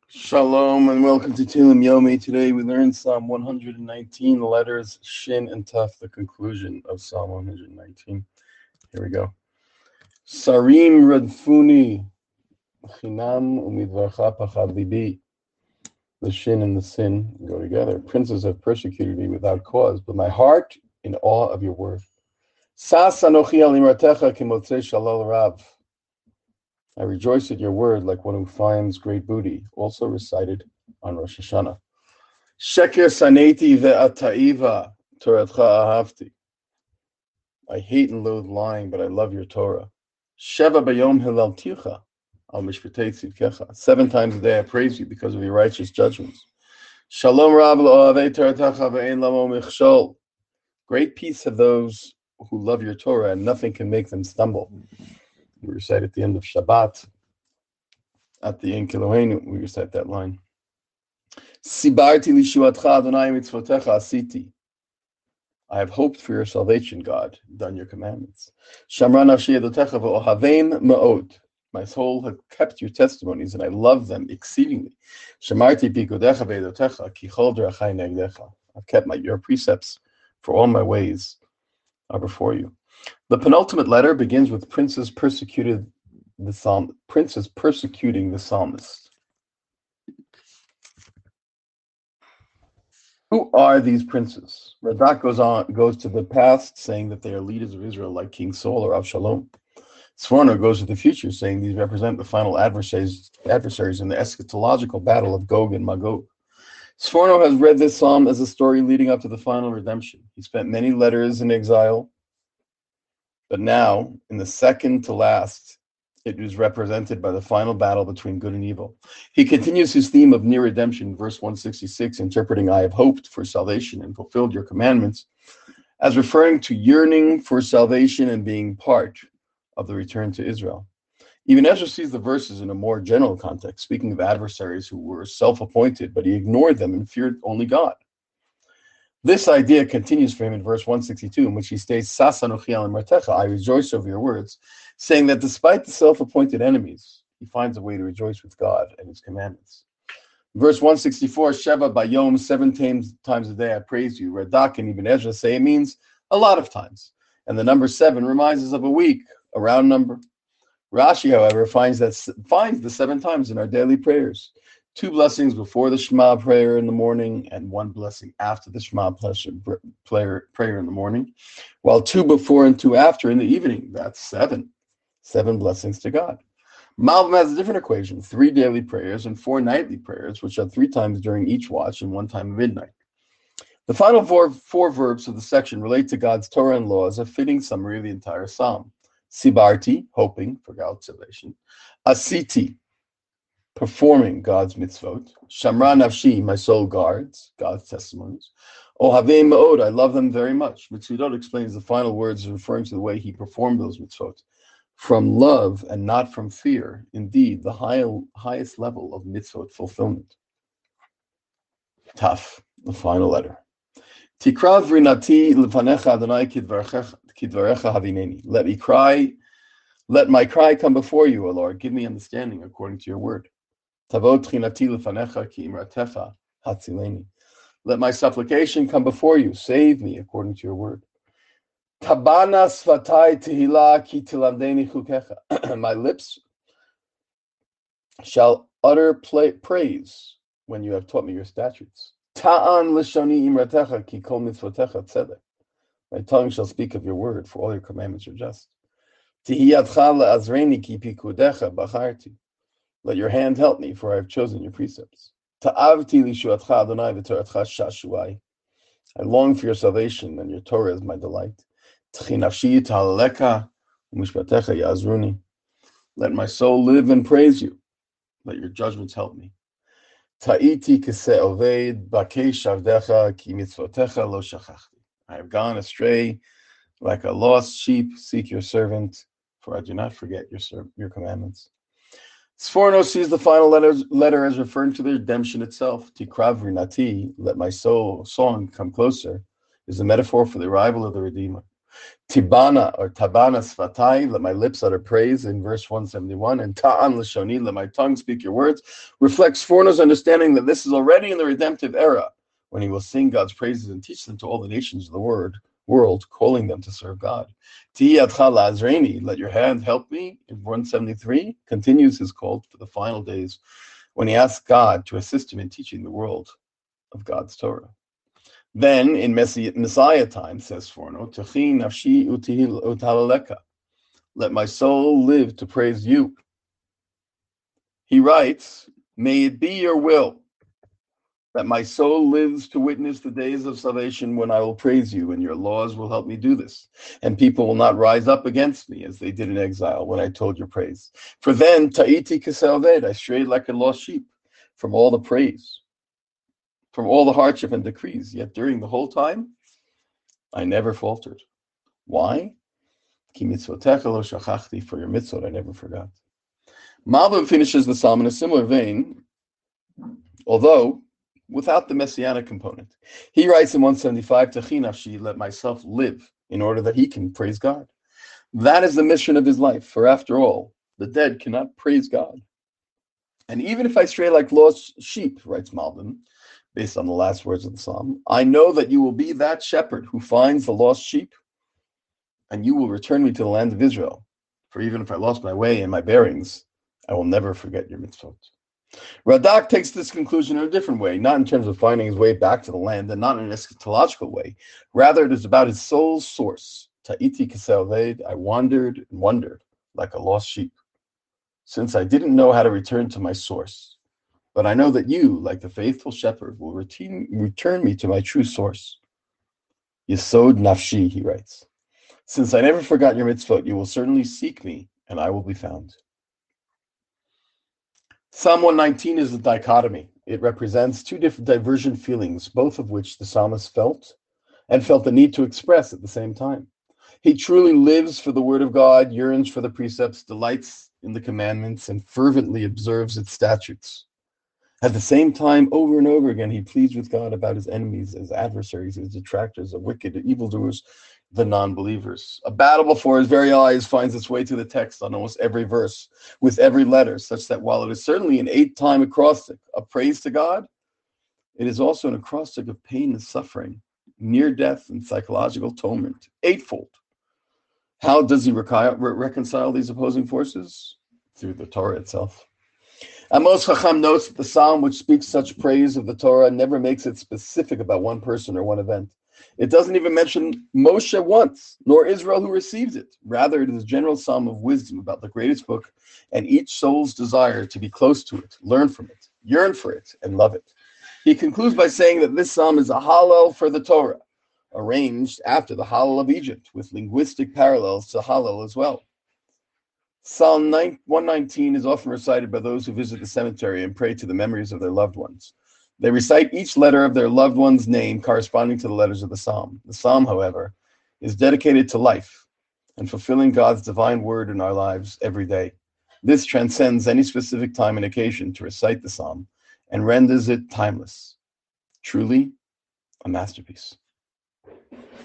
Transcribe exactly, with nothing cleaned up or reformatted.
Shalom and welcome to Tilim Yomi. Today we learn Psalm one hundred nineteen, the letters Shin and Taf, the conclusion of Psalm one hundred nineteen. Here we go. Sarim Radfuni Chinam Umidvarcha Pachad Libi. The Shin and the Sin go together. Princes have persecuted me without cause, but my heart in awe of your word. Sas Anochi al Imratecha Kimotzei Shalal Rav. I rejoice at your word like one who finds great booty, also recited on Rosh Hashanah. Sheker saneti ve'ata'iva, Toratcha ahavti. I hate and loathe lying, but I love your Torah. Sheva bayom hilalticha, al mishpatei tzidkecha. Seven times a day I praise you because of your righteous judgments. Shalom rab lo'avei Toratacha ve'ein lamo michshol. Great peace have those who love your Torah, and nothing can make them stumble. We recite at the end of Shabbat, at the Ein Keloheinu, we recite that line. Sibarti lishuatcha Adonai mitzvotecha asiti. I have hoped for your salvation, God, done your commandments. Shamra nafshi edotecha ve'ohaveim ma'od. My soul has kept your testimonies, and I love them exceedingly. Shamarti pikodecha ve'edotecha ki chol derachai negdecha. I've kept my your precepts, for all my ways are before you. The penultimate letter begins with princes persecuted the psalm, princes persecuting the psalmist. Who are these princes? Radak goes on goes to the past, saying that they are leaders of Israel, like King Saul or Avshalom. Sforno goes to the future, saying these represent the final adversaries adversaries in the eschatological battle of Gog and Magog. Sforno has read this psalm as a story leading up to the final redemption. He spent many letters in exile. But now, in the second to last, it is represented by the final battle between good and evil. He continues his theme of near redemption, verse one sixty-six, interpreting, I have hoped for salvation and fulfilled your commandments, as referring to yearning for salvation and being part of the return to Israel. Even Ezra sees the verses in a more general context, speaking of adversaries who were self-appointed, but he ignored them and feared only God. This idea continues for him in verse one sixty-two, in which he states, Sas anochi al imratecha, I rejoice over your words, saying that despite the self-appointed enemies, he finds a way to rejoice with God and his commandments. Verse one sixty-four, Sheva bayom, seven times, times a day I praise you. Radak and even Ezra say it means a lot of times. And the number seven reminds us of a week, a round number. Rashi, however, finds that finds the seven times in our daily prayers. Two blessings before the Shema prayer in the morning and one blessing after the Shema prayer, prayer in the morning, while two before and two after in the evening. That's seven. Seven blessings to God. Malbim has a different equation, three daily prayers and four nightly prayers, which are three times during each watch and one time at midnight. The final four, four verbs of the section relate to God's Torah and laws, a fitting summary of the entire psalm. Sibarti, hoping for God's salvation. Asiti, performing God's mitzvot. Shamra nafshi, my soul guards God's testimonies. Ohavei ma'od, I love them very much. Mitzvot explains the final words referring to the way he performed those mitzvot. From love and not from fear, indeed, the high, highest level of mitzvot fulfillment. Taf, the final letter. Tikrav rinati lefanecha Adonai kidvarecha havineni. Let me cry, let my cry come before you, O Lord. Give me understanding according to your word. Tavot tchinati lefanecha ki imratecha hatzileni. Let my supplication come before you. Save me according to your word. Tabana svatai tehila ki tilamdeni chukecha. My lips shall utter praise when you have taught me your statutes. Ta'an lishoni imratecha ki kol mitzvotecha tzedek. My tongue shall speak of your word, for all your commandments are just. Tihiyatcha le'azreni ki pikudecha bacharti. Let your hand help me, for I have chosen your precepts. Ta'avti lishuatcha Adonai v'toratcha shashuai. I long for your salvation, and your Torah is my delight. T'chinafshi ta'aleka u'mishpatecha ya'azruni. Let my soul live and praise you. Let your judgments help me. Ta'iti k'se oved bakei shavdecha ki mitzvotecha lo shachachti. I have gone astray like a lost sheep. Seek your servant, for I do not forget your ser- your commandments. Sforno sees the final letter, letter as referring to the redemption itself. Tikrav rinati, let my soul song come closer, is a metaphor for the arrival of the Redeemer. Tibana or Tabana Svatai, let my lips utter praise in verse one seventy-one, and Ta'an Lashoni, let my tongue speak your words, reflects Sforno's understanding that this is already in the redemptive era, when he will sing God's praises and teach them to all the nations of the word, world, calling them to serve God. Tiyatcha Lazreni, let your hand help me, in one seventy-three, continues his call for the final days, when he asks God to assist him in teaching the world of God's Torah. Then, in Messiah time, says Sforno, Techi nafshi utalaleka, let my soul live to praise you. He writes, may it be your will that my soul lives to witness the days of salvation when I will praise you, and your laws will help me do this. And people will not rise up against me as they did in exile when I told your praise. For then, ta'iti keselved, I strayed like a lost sheep from all the praise, from all the hardship and decrees. Yet during the whole time, I never faltered. Why? Ki mitzvotecha lo shachachti, for your mitzvot I never forgot. Malbim finishes the psalm in a similar vein, although without the messianic component. He writes in one seventy-five, Techi nafshi, let myself live in order that he can praise God. That is the mission of his life, for after all, the dead cannot praise God. And even if I stray like lost sheep, writes Malbim, based on the last words of the psalm, I know that you will be that shepherd who finds the lost sheep, and you will return me to the land of Israel. For even if I lost my way and my bearings, I will never forget your mitzvot. Radak takes this conclusion in a different way, not in terms of finding his way back to the land, and not in an eschatological way. Rather, it is about his soul's source. Ta'iti keselved, I wandered and wondered like a lost sheep, since I didn't know how to return to my source. But I know that you, like the faithful shepherd, will return, return me to my true source. Yesod nafshi, he writes. Since I never forgot your mitzvot, you will certainly seek me, and I will be found. Psalm one nineteen is a dichotomy. It represents two different divergent feelings, both of which the psalmist felt, and felt the need to express at the same time. He truly lives for the word of God, yearns for the precepts, delights in the commandments, and fervently observes its statutes. At the same time, over and over again, he pleads with God about his enemies, his adversaries, his detractors, the wicked, evildoers, the non-believers. A battle before his very eyes finds its way to the text on almost every verse, with every letter, such that while it is certainly an eight-time acrostic of praise to God, it is also an acrostic of pain and suffering, near death and psychological torment, eightfold. How does he reco- re- reconcile these opposing forces? Through the Torah itself. Amos Chacham notes that the psalm which speaks such praise of the Torah never makes it specific about one person or one event. It doesn't even mention Moshe once, nor Israel who received it. Rather, it is a general psalm of wisdom about the greatest book and each soul's desire to be close to it, learn from it, yearn for it, and love it. He concludes by saying that this psalm is a Hallel for the Torah, arranged after the Hallel of Egypt, with linguistic parallels to Hallel as well. Psalm one nineteen is often recited by those who visit the cemetery and pray to the memories of their loved ones. They recite each letter of their loved one's name corresponding to the letters of the psalm. The psalm, however, is dedicated to life and fulfilling God's divine word in our lives every day. This transcends any specific time and occasion to recite the psalm and renders it timeless. Truly, a masterpiece.